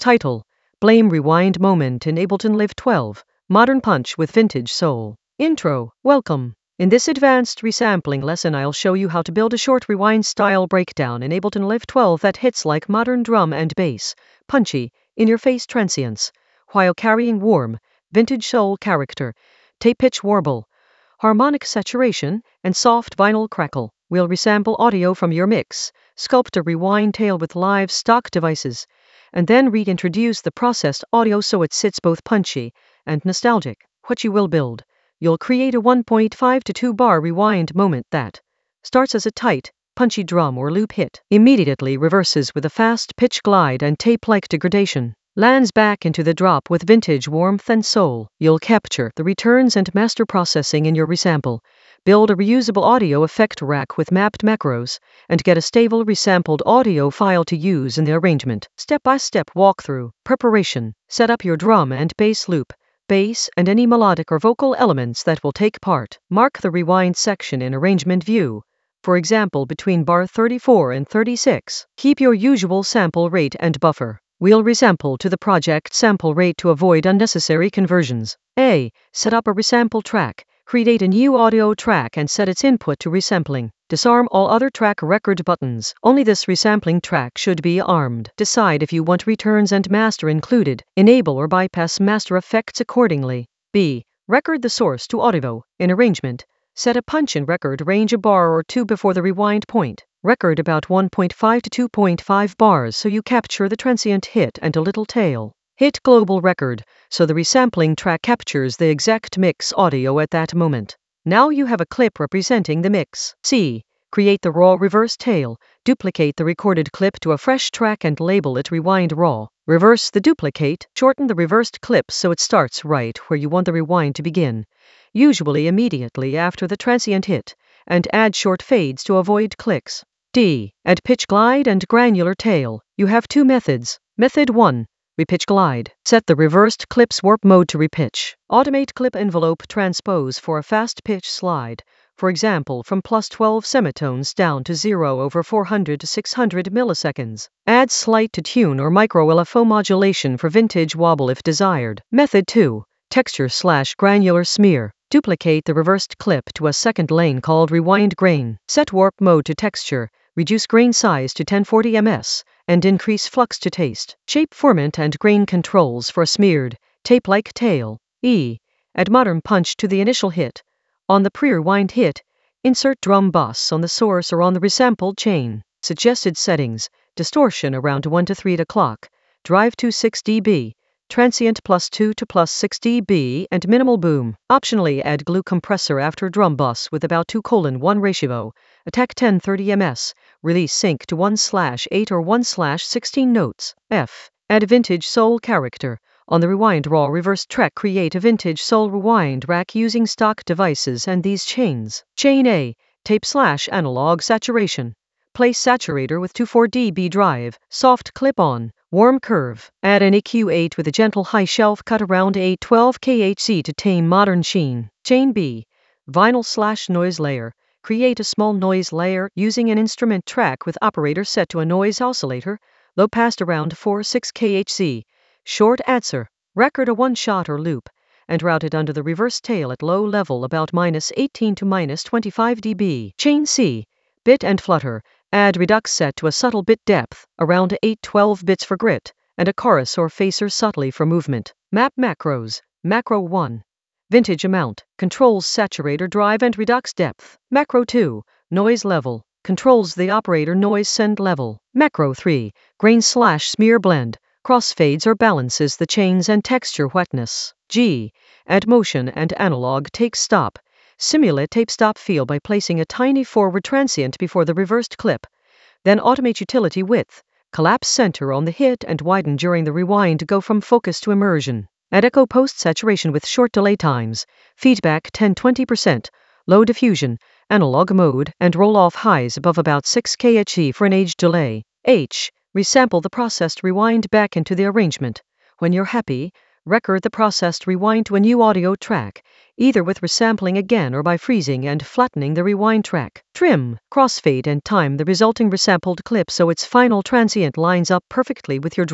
Title: Blame Rewind Moment in Ableton Live 12, Modern Punch with Vintage Soul. Intro: Welcome. In this advanced resampling lesson, I'll show you how to build a short rewind style breakdown in Ableton Live 12 that hits like modern drum and bass, punchy, in-your-face transients, while carrying warm, vintage soul character, tape pitch warble, harmonic saturation, and soft vinyl crackle. We'll resample audio from your mix, sculpt a rewind tail with live stock devices, and then reintroduce the processed audio so it sits both punchy and nostalgic. What you will build: you'll create a 1.5 to 2 bar rewind moment that starts as a tight, punchy drum or loop hit, immediately reverses with a fast pitch glide and tape-like degradation, lands back into the drop with vintage warmth and soul. You'll capture the returns and master processing in your resample, build a reusable audio effect rack with mapped macros, and get a stable resampled audio file to use in the arrangement. Step-by-step walkthrough. Preparation: set up your drum and bass loop, bass, and any melodic or vocal elements that will take part. Mark the rewind section in arrangement view, for example between bar 34 and 36. Keep your usual sample rate and buffer. We'll resample to the project sample rate to avoid unnecessary conversions. A. Set up a resample track. Create a new audio track and set its input to resampling. Disarm all other track record buttons. Only this resampling track should be armed. Decide if you want returns and master included. Enable or bypass master effects accordingly. B. Record the source to audio. In arrangement, set a punch in record range a bar or two before the rewind point. Record about 1.5 to 2.5 bars so you capture the transient hit and a little tail. Hit global record, so the resampling track captures the exact mix audio at that moment. Now you have a clip representing the mix. C. Create the raw reverse tail. Duplicate the recorded clip to a fresh track and label it Rewind Raw. Reverse the duplicate. Shorten the reversed clip so it starts right where you want the rewind to begin, usually immediately after the transient hit, and add short fades to avoid clicks. D. Add pitch glide and granular tail. You have two methods. Method 1. Repitch glide. Set the reversed clip's warp mode to repitch. Automate clip envelope transpose for a fast pitch slide, for example from +12 semitones down to 0/400 to 600 milliseconds. Add slight to tune or micro LFO modulation for vintage wobble if desired. Method 2. Texture/granular smear. Duplicate the reversed clip to a second lane called rewind grain. Set warp mode to texture, reduce grain size to 1040 ms, and increase flux to taste. Shape formant and grain controls for a smeared, tape-like tail. E. Add modern punch to the initial hit. On the pre-rewind hit, insert drum bus on the source or on the resampled chain. Suggested settings: distortion around 1 to 3 o'clock, drive to 6 dB, transient +2 to +6 dB, and minimal boom. Optionally add glue compressor after drum bus with about 2:1 ratio, attack 1030 ms, release sync to 1/8 or 1/16 notes. F. Add vintage soul character. On the Rewind Raw reverse track, create a vintage soul rewind rack using stock devices and these chains. Chain A. Tape/analog saturation. Place saturator with 24 dB drive, soft clip-on, warm curve. Add an EQ8 with a gentle high shelf cut around 812 kHz to tame modern sheen. Chain B. Vinyl/noise layer. Create a small noise layer using an instrument track with operator set to a noise oscillator, low passed around 4.6 kHz. Short answer. Record a one-shot or loop, and route it under the reverse tail at low level about -18 to -25 dB. Chain C. Bit and flutter. Add redux set to a subtle bit depth, around 812 bits for grit, and a chorus or phaser subtly for movement. Map macros. Macro 1. Vintage amount. Controls saturator drive and redux depth. Macro 2. Noise level. Controls the operator noise send level. Macro 3. Grain/smear blend. Crossfades or balances the chains and texture wetness. G. Add motion and analog take stop. Simulate tape stop feel by placing a tiny forward transient before the reversed clip. Then automate utility width. Collapse center on the hit and widen during the rewind to go from focus to immersion. Add echo post saturation with short delay times. Feedback 10-20%. Low diffusion, analog mode, and roll off highs above about 6 kHz for an age delay. H. Resample the processed rewind back into the arrangement. When you're happy, record the processed rewind to a new audio track, either with resampling again or by freezing and flattening the rewind track. Trim, crossfade, and time the resulting resampled clip so its final transient lines up perfectly with your drop.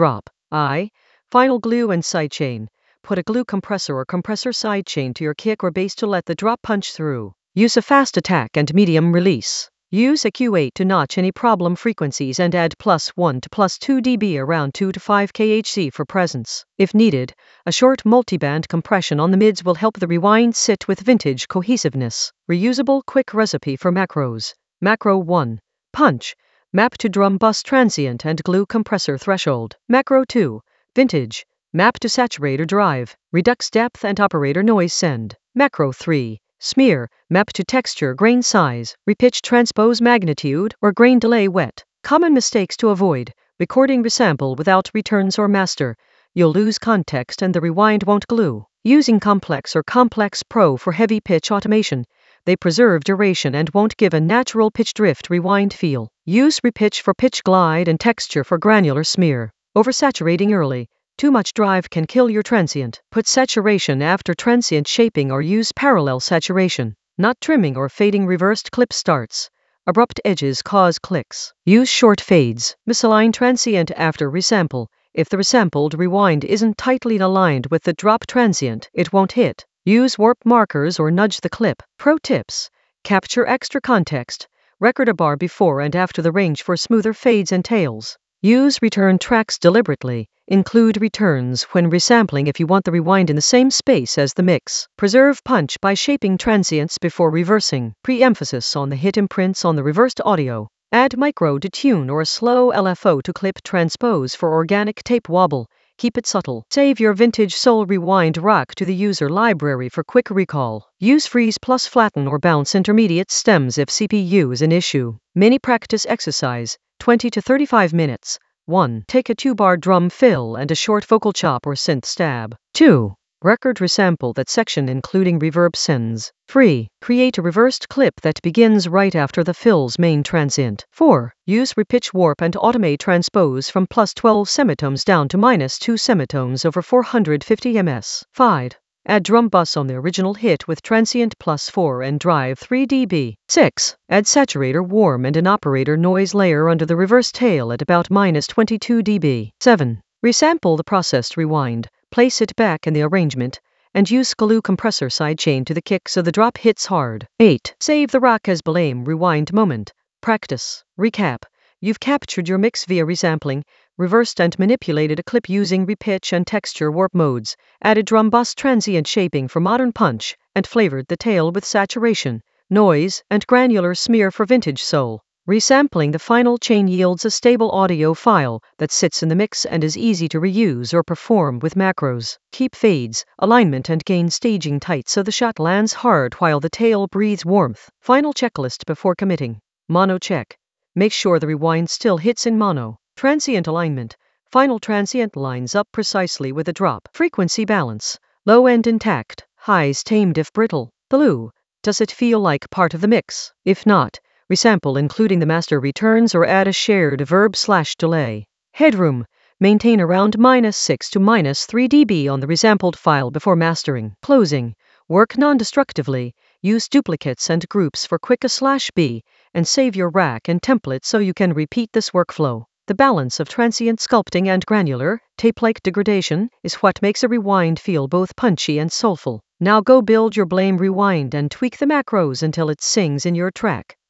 I. Final glue and sidechain. Put a glue compressor or compressor sidechain to your kick or bass to let the drop punch through. Use a fast attack and medium release. Use a Q8 to notch any problem frequencies and add +1 to +2 dB around 2 to 5 kHz for presence. If needed, a short multiband compression on the mids will help the rewind sit with vintage cohesiveness. Reusable quick recipe for macros. Macro 1. Punch. Map to drum bus transient and glue compressor threshold. Macro 2. Vintage. Map to saturator drive, redux depth and operator noise send. Macro 3. Smear. Map to texture grain size, repitch transpose magnitude, or grain delay wet. Common mistakes to avoid. Recording resample without returns or master. You'll lose context and the rewind won't glue. Using Complex or Complex Pro for heavy pitch automation. They preserve duration and won't give a natural pitch drift rewind feel. Use Repitch for pitch glide and Texture for granular smear. Oversaturating early. Too much drive can kill your transient. Put saturation after transient shaping or use parallel saturation. Not trimming or fading reversed clip starts. Abrupt edges cause clicks. Use short fades. Misalign transient after resample. If the resampled rewind isn't tightly aligned with the drop transient, it won't hit. Use warp markers or nudge the clip. Pro tips. Capture extra context. Record a bar before and after the range for smoother fades and tails. Use return tracks deliberately. Include returns when resampling if you want the rewind in the same space as the mix. Preserve punch by shaping transients before reversing. Pre-emphasis on the hit imprints on the reversed audio. Add micro detune or a slow LFO to clip transpose for organic tape wobble. Keep it subtle. Save your vintage soul rewind rack to the user library for quick recall. Use freeze plus flatten or bounce intermediate stems if CPU is an issue. Mini practice exercise, 20 to 35 minutes. 1. Take a 2-bar drum fill and a short vocal chop or synth stab. 2. Record resample that section including reverb sends. 3. Create a reversed clip that begins right after the fill's main transient. 4. Use repitch warp and automate transpose from +12 semitones down to -2 semitones over 450 ms. 5. Add drum bus on the original hit with transient +4 and drive 3 dB. 6. Add saturator warm and an operator noise layer under the reverse tail at about -22 dB. 7. Resample the processed rewind. Place it back in the arrangement, and use glue compressor sidechain to the kick so the drop hits hard. 8. Save the rack as blame rewind moment. Practice. Recap. You've captured your mix via resampling, reversed and manipulated a clip using repitch and texture warp modes, added drum bus transient shaping for modern punch, and flavored the tail with saturation, noise, and granular smear for vintage soul. Resampling the final chain yields a stable audio file that sits in the mix and is easy to reuse or perform with macros. Keep fades, alignment and gain staging tight so the shot lands hard while the tail breathes warmth. Final checklist before committing. Mono check. Make sure the rewind still hits in mono. Transient alignment. Final transient lines up precisely with the drop. Frequency balance. Low end intact, highs tamed if brittle. Blue. Does it feel like part of the mix? If not, resample including the master returns or add a shared verb/delay. Headroom. Maintain around -6 to -3 dB on the resampled file before mastering. Closing. Work non-destructively. Use duplicates and groups for quick A/B, and save your rack and template so you can repeat this workflow. The balance of transient sculpting and granular, tape-like degradation is what makes a rewind feel both punchy and soulful. Now go build your blame rewind and tweak the macros until it sings in your track.